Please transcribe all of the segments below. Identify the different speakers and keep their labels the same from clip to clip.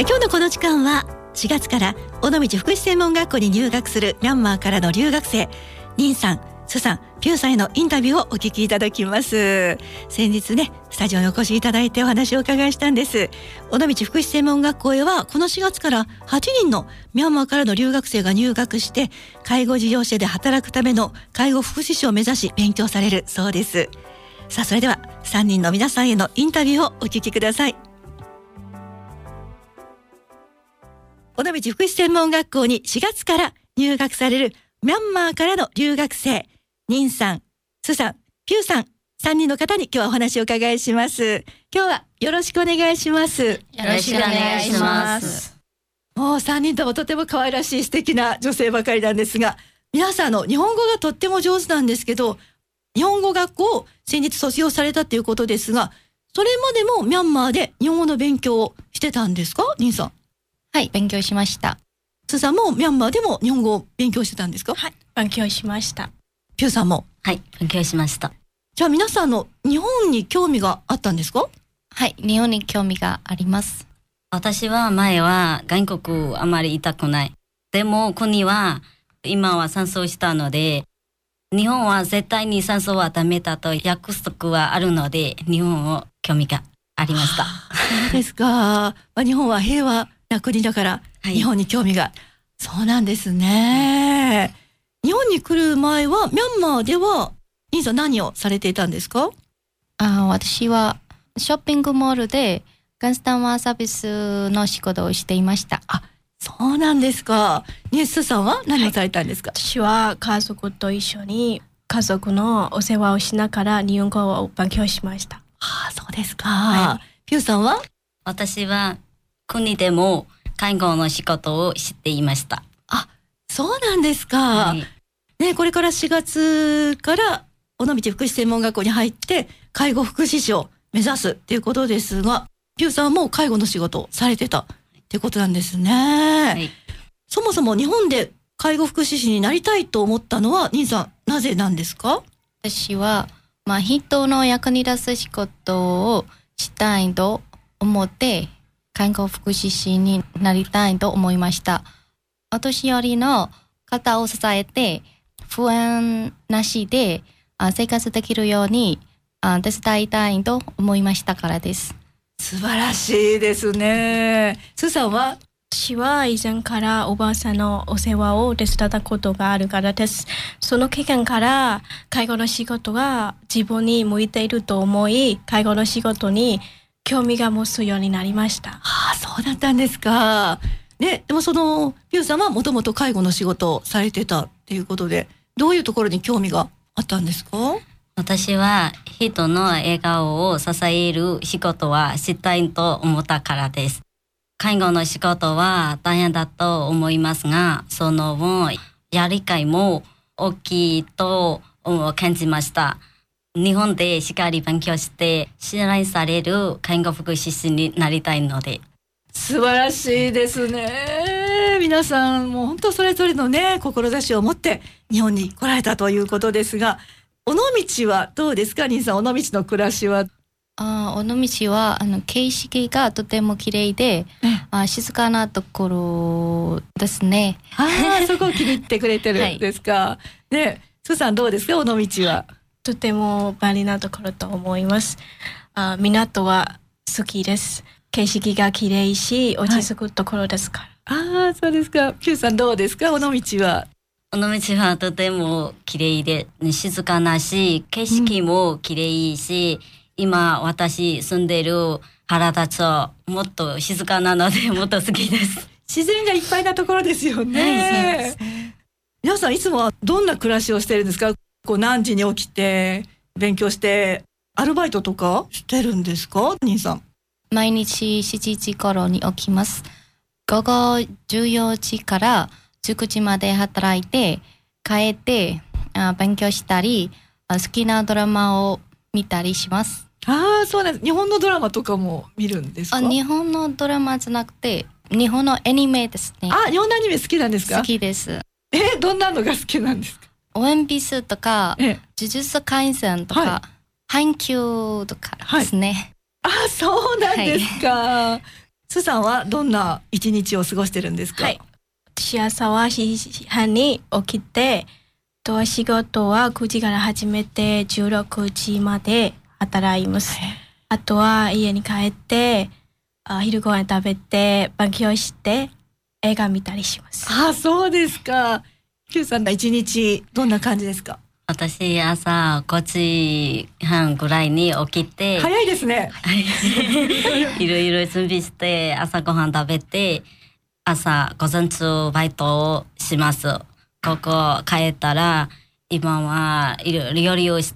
Speaker 1: 今日のこの時間は4月から尾道福祉専門学校に入学するミャンマーからの留学生ニンさん、スさん、ピューさんへのインタビューをお聞きいただきます。先日ね、スタジオにお越しいただいてお話をお伺いしたんです。尾道福祉専門学校へはこの4月から8人のミャンマーからの留学生が入学して介護事業者で働くための介護福祉士を目指し勉強されるそうです。さあ、それでは3人の皆さんへのインタビューをお聞きください。尾道福祉専門学校に4月から入学されるミャンマーからの留学生ニンさん、スさん、ピューさん、3人の方に今日はお話をお伺いします。今日はよろしくお願いします。よ
Speaker 2: ろしくお願いします。
Speaker 1: もう3人ともとても可愛らしい素敵な女性ばかりなんですが、皆さん日本語がとっても上手なんですけど、日本語学校を先日卒業されたということですが、それまでもミャンマーで日本語の勉強をしてたんですか、ニンさん？
Speaker 2: はい、勉強しました。
Speaker 1: スさんもミャンマーでも日本語を勉強してたんですか？
Speaker 3: はい、勉強しました。
Speaker 1: ピューさんも？
Speaker 2: はい、勉強しました。
Speaker 1: じゃあ皆さん日本に興味があったんですか？
Speaker 2: はい、日本に興味があります。
Speaker 4: 私は前は外国あまりいたくない。でも国は今は戦争したので、日本は絶対に戦争はダメだと約束はあるので、日本を興味がありました。
Speaker 1: そうですか。日本は平和な国だから、日本に興味が、そうなんですね。日本に来る前はミャンマーではニンさん何をされていたんですか？
Speaker 2: 私はショッピングモールでカスタマーサービスの仕事をしていました。
Speaker 1: そうなんですか。スさんは何をされたんですか？
Speaker 3: 私は家族と一緒に家族のお世話をしながら日本語を勉強しました。
Speaker 1: そうですか。ピューさんは？
Speaker 4: 私は国でも介護の仕事をしていました。
Speaker 1: そうなんですか。これから4月から尾道福祉専門学校に入って介護福祉士を目指すっていうことですが、ピューさんも介護の仕事をされてたっていうことなんですね。そもそも日本で介護福祉士になりたいと思ったのはニンさん、なぜなんですか？
Speaker 2: 私は、人の役に立つ仕事をしたいと思って介護福祉士になりたいと思いました。お年寄りの方を支えて不安なしで生活できるように手伝いたいと思いましたからです。
Speaker 1: 素晴らしいですね。スさんは？
Speaker 3: 私は以前からおばあさんのお世話を手伝ったことがあるからです。その経験から介護の仕事が自分に向いていると思い、介護の仕事に興味が持つようになりました。
Speaker 1: そうだったんですか。でもピューさんはもともと介護の仕事をされてたっていうことで、どういうところに興味があったんですか？
Speaker 4: 私は人の笑顔を支える仕事はしたいと思ったからです。介護の仕事は大変だと思いますが、その分やりがいも大きいと感じました。日本でしっかり勉強して信頼される介護福祉士になりたいので。
Speaker 1: 素晴らしいですね。皆さんもう本当それぞれの志を持って日本に来られたということですが、尾道はどうですか？ニンさん、尾道の暮らしは？
Speaker 2: 尾道は景色がとても綺麗で、静かなところですね。
Speaker 1: そこを気に入ってくれてるんですか？スさんどうですか？尾道は？
Speaker 3: とても便利なところと思います。港は好きです。景色が綺麗し落ち着くところですから。
Speaker 1: そうですか。ピューさんどうですか？尾道は？
Speaker 4: 尾道はとても綺麗で静かなし、景色も綺麗し、今私住んでる原田町もっと静かなのでもっと好きです。
Speaker 1: 自然がいっぱいなところですよね。皆さんいつもはどんな暮らしをしてるんですか？何時に起きて勉強してアルバイトとかしてるんですか？ニンさん。
Speaker 2: 毎日7時頃に起きます。午後14時から19時まで働いて帰って勉強したり好きなドラマを見たりします。
Speaker 1: そうなんです。日本のドラマとかも見るんですか？
Speaker 2: 日本のドラマじゃなくて日本のアニメですね。
Speaker 1: 日本のアニメ好きなんですか？
Speaker 2: 好きです。
Speaker 1: どんなのが好きなんですか？
Speaker 2: ワンピースとか呪術廻戦とか、阪急とかですね。
Speaker 1: そうなんですか。 スさんはどんな一日を過ごしてるんですか？
Speaker 3: はい。私朝は7時半に起きて、とは仕事は9時から始めて16時まで働います。あとは家に帰って昼ご飯食べて勉強して映画見たりします。
Speaker 1: あ、そうですか。キューさんの一日どんな感じですか？
Speaker 4: 私朝5時半ぐらいに起きて、
Speaker 1: 早いですね。
Speaker 4: いろいろ準備して朝ごはん食べて、朝午前中バイトをします。ここ帰ったら今は料理をして、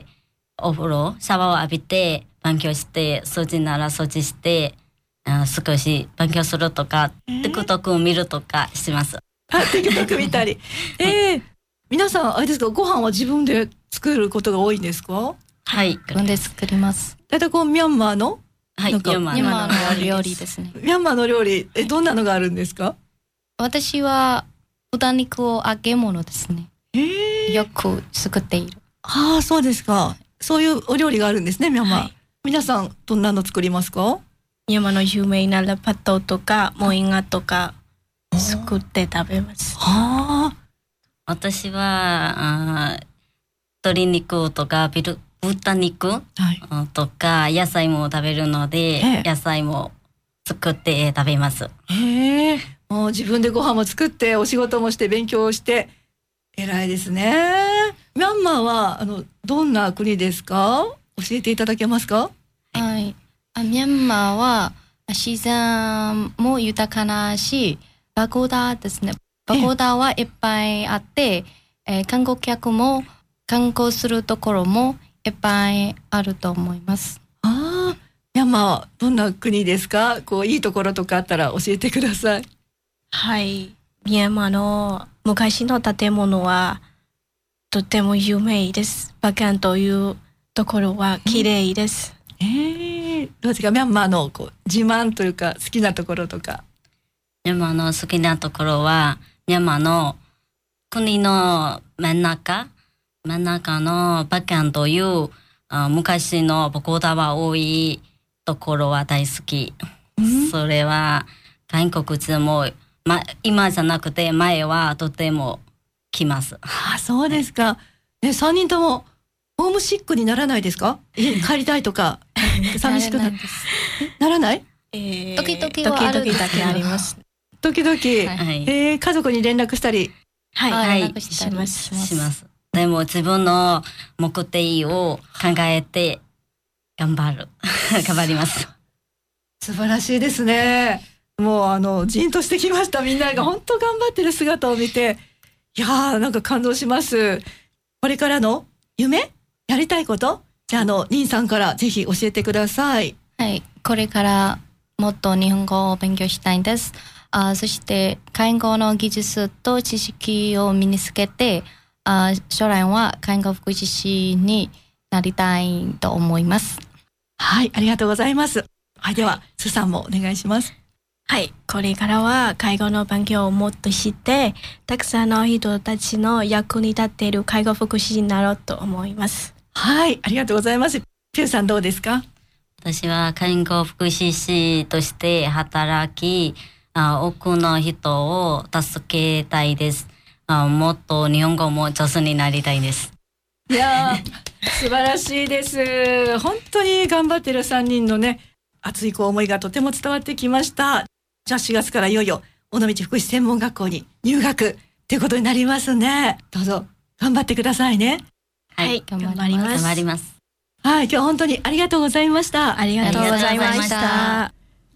Speaker 4: お風呂シャワーを浴びて勉強して、掃除なら掃除して、少し勉強するとか、TikTok を見るとかします。
Speaker 1: TikTok 見たり。皆さんあれですか、ご飯は自分で作ることが多いんですか？
Speaker 4: はい。
Speaker 2: 自分で作ります。
Speaker 1: だいたいこうミャンマーの
Speaker 4: はい、
Speaker 1: なんか
Speaker 4: ミャンマ
Speaker 2: ミャンマ
Speaker 4: ー
Speaker 2: ーの料理ですね。
Speaker 1: ミャンマーの料理、どんなのがあるんですか？
Speaker 2: 私は豚肉を揚げ物ですね。よく作っている。
Speaker 1: ああ、そうですか。そういうお料理があるんですね、ミャンマー。
Speaker 3: はい、
Speaker 1: 皆さんどんなの作りますか？
Speaker 3: ミャンマーの有名なラパトとかモインガとか作って食べます。
Speaker 1: はあ。
Speaker 4: 私は鶏肉とか豚肉とか野菜も食べるので、野菜も作って食べます。
Speaker 1: もう自分でご飯も作ってお仕事もして勉強をして偉いですね。ミャンマーはどんな国ですか？教えていただけますか？
Speaker 2: はい。ミャンマーは自然も豊かなし、パゴダですね。パゴダはいっぱいあって、観光客も観光するところもいっぱいあると思います。
Speaker 1: ああ、ミャンマーはどんな国ですか？こういいところとかあったら教えてください。
Speaker 3: はい。ミャンマーの昔の建物はとても有名です。バカンというところは綺麗です。
Speaker 1: どうですか？ミャンマーのこう自慢というか好きなところとか。
Speaker 4: ミャンマーの好きなところは、ミャンマーの国の真ん中のバカンという昔のパゴダは多いところは大好き。それは韓国人も、今じゃなくて前はとても来ます。
Speaker 1: あ、そうですか。3人ともホームシックにならないですか？家に帰りたいとか寂しくならない？
Speaker 2: 時々はあるだけあります。
Speaker 1: 時々、
Speaker 4: 家
Speaker 1: 族に連絡したり、
Speaker 2: します。
Speaker 4: でも自分の目的を考えて頑張ります。
Speaker 1: 素晴らしいですね。もうジーンとしてきました。みんなが本当頑張ってる姿を見て、いやー、なんか感動します。これからの夢、やりたいこと、じゃあリンさんからぜひ教えてください。
Speaker 2: はい、これからもっと日本語を勉強したいんです。そして介護の技術と知識を身につけて、将来は介護福祉士になりたいと思います。
Speaker 1: はい、ありがとうございます。はい、ではスさんもお願いします。
Speaker 3: はい、これからは介護の勉強をもっと知って、たくさんの人たちの役に立っている介護福祉士になろうと思います。
Speaker 1: はい、ありがとうございます。ピューさんどうですか？
Speaker 4: 私は介護福祉士として働き、多くの人を助けたいです。もっと日本語も上手になりたいです。
Speaker 1: いや素晴らしいです。本当に頑張ってる3人のね、熱い思いがとても伝わってきました。じゃあ4月からいよいよ尾道福祉専門学校に入学ということになりますね。どうぞ頑張ってくださいね。
Speaker 3: はい、頑張ります。
Speaker 4: 頑張ります。
Speaker 1: はい、今日本当にありがとうございました。
Speaker 3: ありがとうございました。